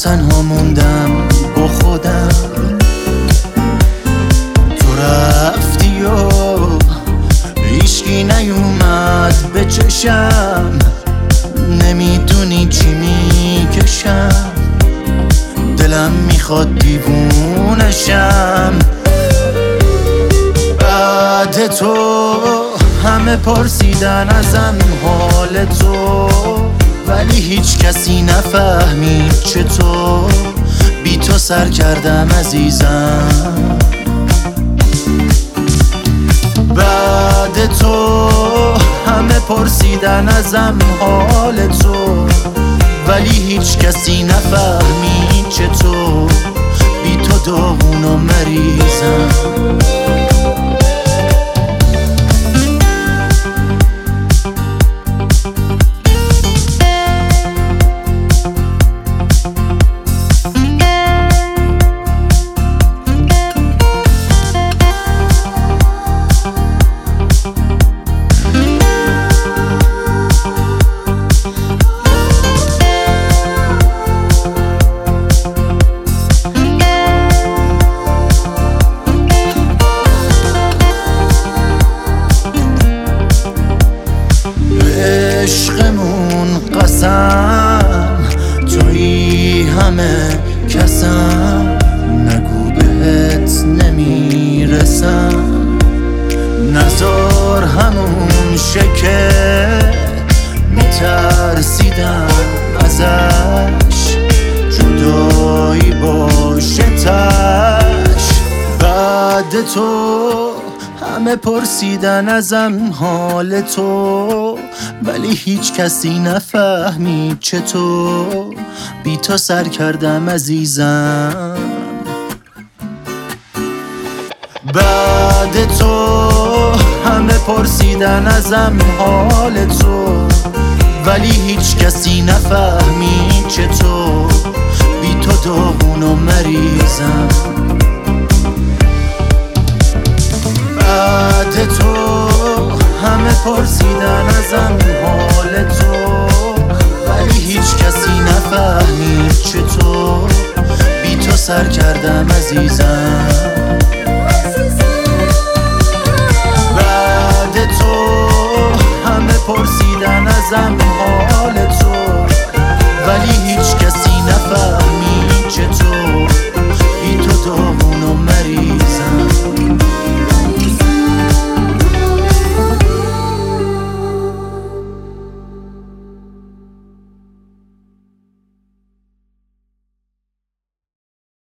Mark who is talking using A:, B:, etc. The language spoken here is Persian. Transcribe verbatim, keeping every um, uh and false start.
A: تنها موندم با خودم. تو رفتی و هیچکی نیومد به چشم، نمیدونی چی میکشم، دلم میخواد دیوونشم. بعد تو همه پرسیدن ازم حال تو، ولی هیچ کسی نفهمید چطور بی تو سر کردم عزیزم. بعد تو همه پرسیدن ازم حال تو، ولی هیچ کسی نفهمید چطور بی تو داغون و مریضم. عشقمون قسم توی همه کسم، نگو بهت نمیرسم، نزار همون شکه میترسیدم ازش، جدایی باشه تش. بعد تو همه پرسیدن ازم حال تو، ولی هیچ کسی نفهمید چطور بی تو سر کردم عزیزم. بعد تو همه پرسیدن ازم حال تو، ولی هیچ کسی نفهمید چطور بی تو داغون و مریضم. بعد تو همه پرسیدن ازم حال تو، ولی هیچ کسی نفهمید چطور بی تو سر کردم عزیزم. بعد تو همه پرسیدن ازم